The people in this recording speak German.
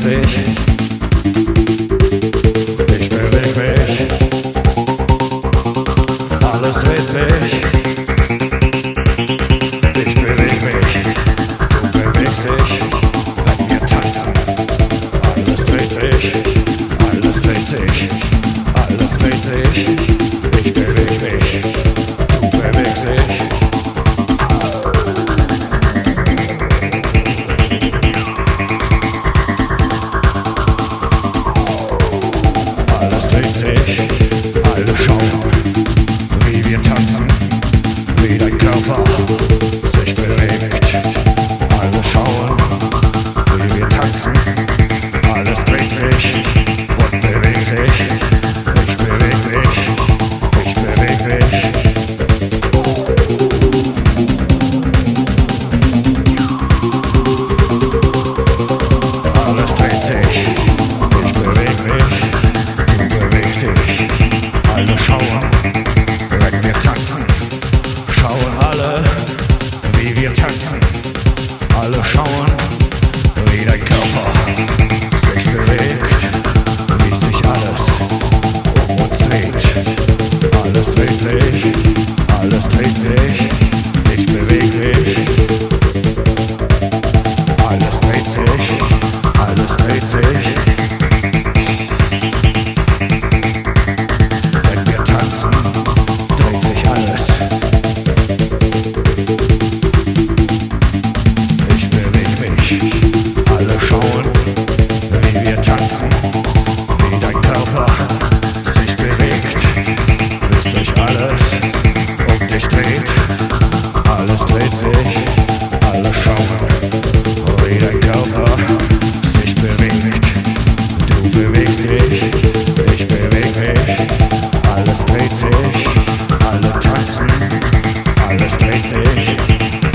sich, ich beweg mich, alles dreht sich, ich beweg mich, du bewegst dich, wenn wir tanzen, alles dreht sich, alles dreht sich, alles dreht sich, ich beweg mich, du bewegst dich. Alles dreht sich, alle schauen, wie wir tanzen, wie dein Körper sich bewegt. Alle schauen, wie wir tanzen, alles dreht sich und bewegt sich. Ich beweg mich, ich beweg mich. Alles dreht sich, ich beweg mich. Alle schauen, wenn wir tanzen, schauen alle, wie wir tanzen. Alle schauen, wie dein Körper sich bewegt, wie sich alles um uns dreht. Alles dreht sich, alles dreht sich, ich beweg mich. Alles dreht sich, alles dreht sich. Dreht sich alles. Ich beweg mich, alle schauen, wie wir tanzen, wie dein Körper sich bewegt, bis sich alles um dich dreht. Alles dreht sich, alle schauen, wie dein Körper sich bewegt. Du bewegst dich, ich beweg mich. Alles dreht sich, alle tanzen, alles dreht sich.